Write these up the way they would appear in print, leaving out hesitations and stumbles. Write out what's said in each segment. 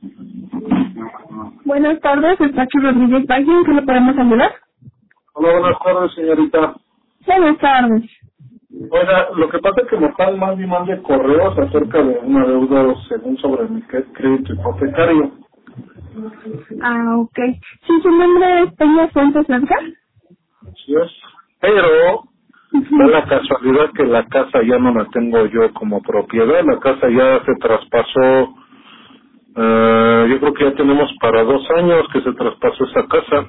Buenas tardes, el Pacho Rodríguez Valle, ¿en qué le podemos ayudar? Hola, buenas tardes, señorita. Buenas tardes. Oiga, lo que pasa es que me están mandando y mande correos acerca de una deuda según sobre mi crédito hipotecario. Ah, ok. ¿Sí, su nombre es Peña Fuentes Edgar? Así es. Pero da la casualidad que la casa ya no la tengo yo como propiedad. La casa ya se traspasó, yo creo que ya tenemos para 2 años que se traspasó esa casa.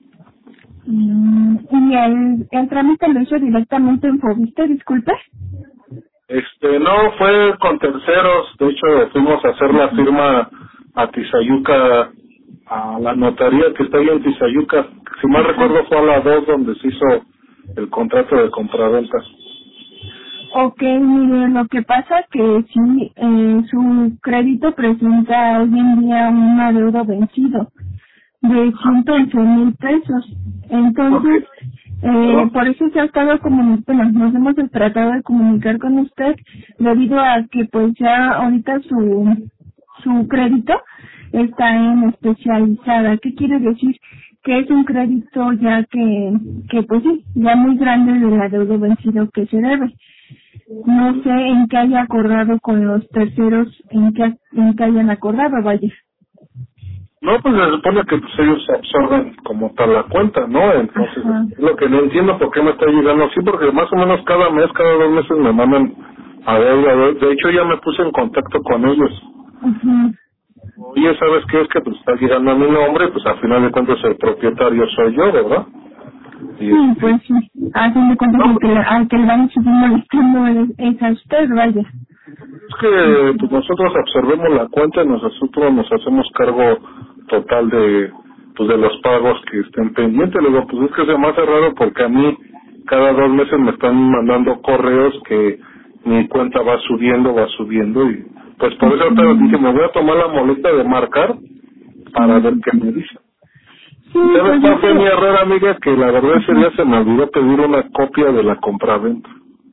¿Y el trámite lo hizo directamente en Fobiste, disculpe? No, fue con terceros. De hecho, fuimos a hacer la firma a Tizayuca, a la notaría que está ahí en Tizayuca. Si mal recuerdo fue a la 2 donde se hizo el contrato de compraventa. Ok, mire, lo que pasa que sí, su crédito presenta hoy en día un adeudo vencido de 111,000 pesos. Entonces, por eso se ha estado comunicando, nos hemos tratado de comunicar con usted debido a que pues ya ahorita su crédito está en especializada. ¿Qué quiere decir? Que es un crédito ya que pues sí, ya muy grande del adeudo vencido que se debe. No sé en qué haya acordado con los terceros, en qué hayan acordado, vaya. No, pues se supone que pues ellos absorben como tal la cuenta, ¿no? Entonces, es lo que no entiendo por qué me está llegando así, porque más o menos cada mes, cada 2 meses me mandan a deuda. De hecho, ya me puse en contacto con ellos. Oye, ¿sabes qué? Es que pues está llegando a mi nombre, pues al final de cuentas el propietario soy yo, ¿verdad? Y sí, pues sí. A fin de cuentas, no, al que le vamos a seguir molestando es a usted, vaya. es que pues nosotros absorbemos la cuenta y nosotros nos hacemos cargo total de pues de los pagos que estén pendientes. Luego, pues es que se me hace raro porque a mí cada 2 meses me están mandando correos que mi cuenta va subiendo y pues por eso te dije, me voy a tomar la molestia de marcar para ver qué me dice. Sí, ¿Sabes pues cuál fue mi error, amiga? Que la verdad ese día se me olvidó pedir una copia de la compraventa.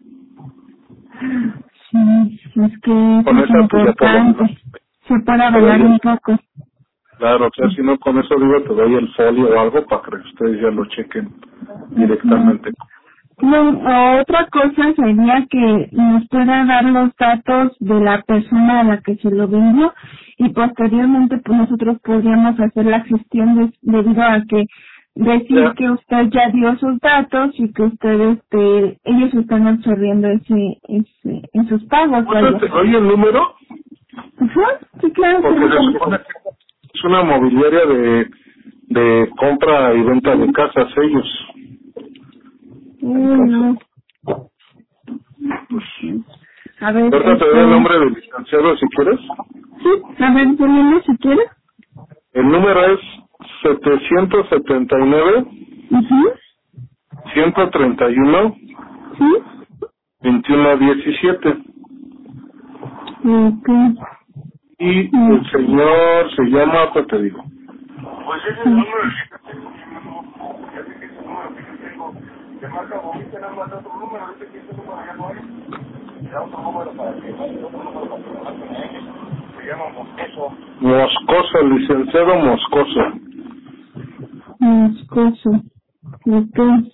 sí, es que Con es esa pues ya por lo menos importante. Se puede te doy avalar un poco. claro, o sea, si no con eso digo te doy el folio o algo para que ustedes ya lo chequen directamente. No, otra cosa sería que nos pueda dar los datos de la persona a la que se lo vendió y posteriormente pues nosotros podríamos hacer la gestión debido a que decir que usted ya dio sus datos y que ustedes ellos están absorbiendo ese en sus pagos. ¿Te doy el número? Sí, claro. Porque se supone que es una mobiliaria de compra y venta de casas ellos. No. A ver, Ahorita te doy el nombre del licenciado si quieres. sí, a ver, dígame si quiere. El número es 779 131 Sí. 2117 Okay. y el señor se llama, pues te digo. Pues ese es el número de marca bonita, nada más otro número, dice que ese número ya no hay. Da otro número para que mande otro número para que lo marquen a ellos. Se llama Moscoso. Moscoso, licenciado Moscoso. Moscoso. Okay.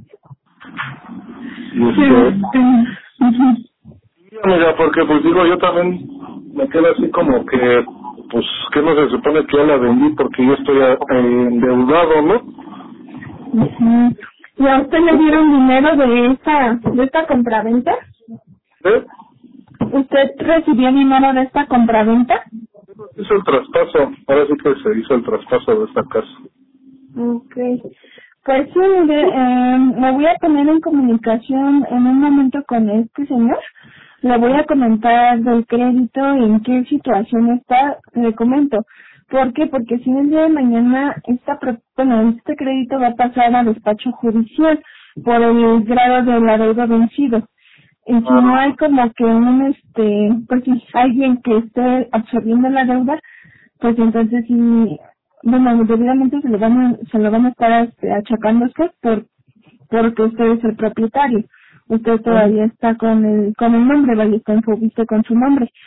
Y mira, porque pues digo, yo también me quedo así como que, pues, que no se supone que ya la vendí porque yo estoy endeudado, ¿no? ¿Y a usted le dieron dinero de esta compraventa? ¿Eh? ¿Usted recibió dinero de esta compraventa? Hizo el traspaso, ahora sí que se hizo el traspaso de esta casa. Okay. Pues sí, mire, me voy a poner en comunicación en un momento con este señor. Le voy a comentar del crédito, en qué situación está, le comento. ¿Por qué? Porque si el día de mañana este crédito va a pasar a despacho judicial por el grado de la deuda vencido. Y si no hay como que pues si alguien que esté absorbiendo la deuda, pues entonces sí, bueno, debidamente se lo van a estar achacando a usted porque usted es el propietario. Usted todavía está con el nombre, vaya, está en Fobiste con su nombre.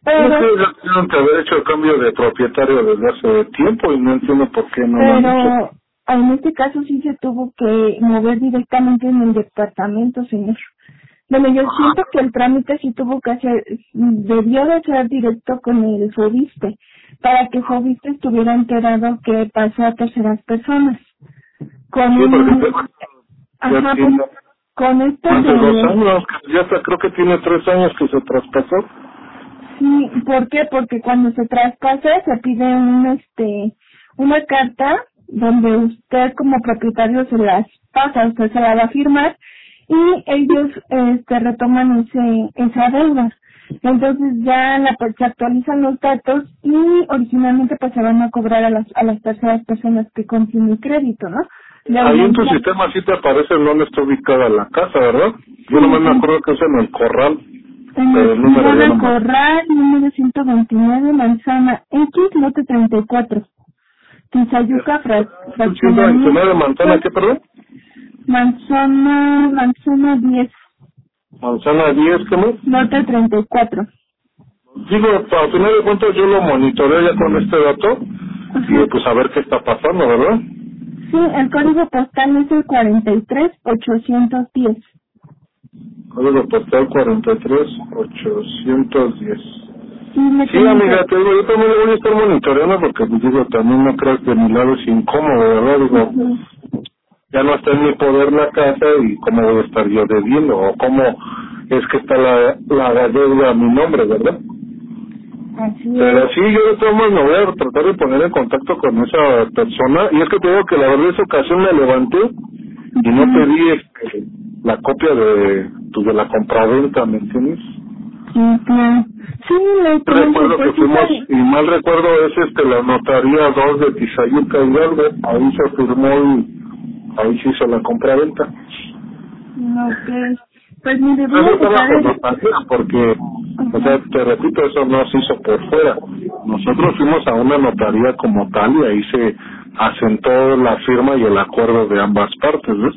Creo Pero, que ya tuvieron que haber hecho el cambio de propietario desde hace tiempo y no entiendo por qué no lo han hecho. pero en este caso sí se tuvo que mover directamente en el departamento, señor. Bueno, yo siento que el trámite sí tuvo que hacer, debió de ser directo con el Fobiste, para que Fobiste estuviera enterado que pasó a terceras personas. Con Sí, porque un, ya ajá, tiene pues, con esto hace 2 de, años, ya hasta creo que tiene 3 años que se traspasó. sí, ¿por qué? Porque cuando se traspasa se pide una carta donde usted como propietario se las pasa, usted se la va a firmar y ellos retoman esa deuda. Entonces ya se actualizan los datos y originalmente pues se van a cobrar a las terceras personas que contienen crédito, ¿no? Ahí en tu Ya, sistema sí te aparece en dónde está ubicada la casa, ¿verdad? Yo nomás me acuerdo que es en el corral, en pero el el número ya Ciudad no me acuerdo. Corral, número 129, Manzana X, lote 34. Tizayuca, fraccionamiento, 129 manzana, ¿qué, perdón? Manzana 10, Manzana 10, ¿qué más? lote 34. Digo, a final de cuentas yo lo monitoreo ya con este dato y Ajá. pues a ver qué está pasando, ¿verdad? Sí, el código postal es el 43810. Código postal 43810. Sí, me Sí, tienen amiga, que... te digo, yo también lo voy a estar monitoreando porque, pues digo, también no creas que mi lado es incómodo, ¿verdad? Digo, Ujú. ya no está en mi poder la casa y cómo voy a estar yo debiendo o cómo es que está la deuda a mi nombre, ¿verdad? Así es. Pero sí, yo de todos modos me voy a tratar de poner en contacto con esa persona y es que te digo que la verdad esa ocasión me levanté y no Ujú. pedí la copia de la compraventa, ¿me entiendes? Sí, claro. Sí, le comento, Recuerdo que pues sí, fuimos, y mal recuerdo es la notaría 2 de Tizayuca y algo, ahí se firmó y ahí se hizo la compraventa. no, que... Pues mire, voy Eso a estaba dejar con el... notaría porque, o Ajá. sea, te repito, eso no se hizo por fuera. Nosotros fuimos a una notaría como tal y ahí se asentó la firma y el acuerdo de ambas partes, ¿ves?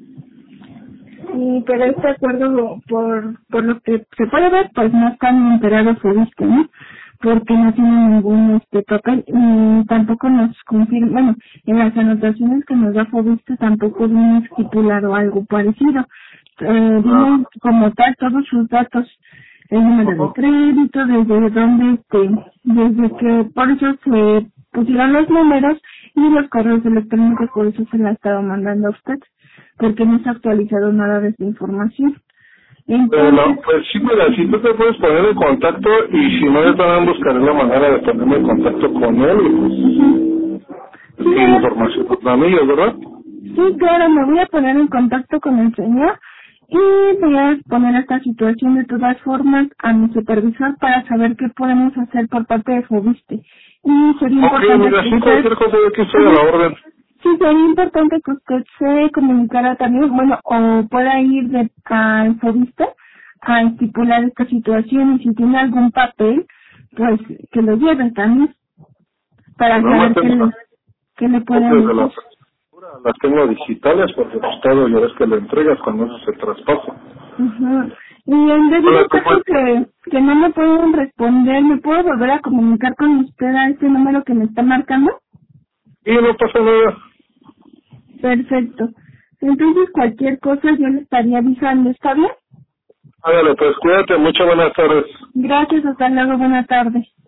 Sí, pero este acuerdo, por lo que se puede ver, pues no están enterados de esto, ¿no? Porque no tienen ningún papel y tampoco nos confirma, bueno, en las anotaciones que nos da Fobiste tampoco viene estipulado algo parecido. Ah, Vienen como tal todos sus datos, el número de ajá. crédito, desde donde, desde que por eso se pusieron los números y los correos electrónicos, por eso se la estaba mandando a usted, porque no se ha actualizado nada de esta información. Bueno, Entonces, pues sí, mira, si tú te puedes poner en contacto y si no, yo también buscaré la manera de ponerme en contacto con él y pues, sí, es que información para mí, ¿verdad? sí, claro, me voy a poner en contacto con el señor y voy a exponer esta situación de todas formas a mi supervisor para saber qué podemos hacer por parte de Fobiste. Y sería Ok, importante mira, que sí, usted, cualquier cosa yo aquí estoy a ajá, la orden. sí, sería importante que usted se comunicara también, bueno, o pueda ir al Fobiste a estipular esta situación y si tiene algún papel, pues que lo lleve también para No me saber tengo las qué le copias pueden de decir. la factura, las tengo digitales porque pues todo ya ves que lo entregas cuando eso se traspasa. Ujú. Y en Hola, debido ¿cómo caso estás? que no me pueden responder, ¿me puedo volver a comunicar con usted a este número que me está marcando? Y no pasa nada. Perfecto. Entonces cualquier cosa yo le estaría avisando, ¿está bien? Hágale, pues cuídate, muchas buenas tardes. Gracias, hasta luego, buena tarde.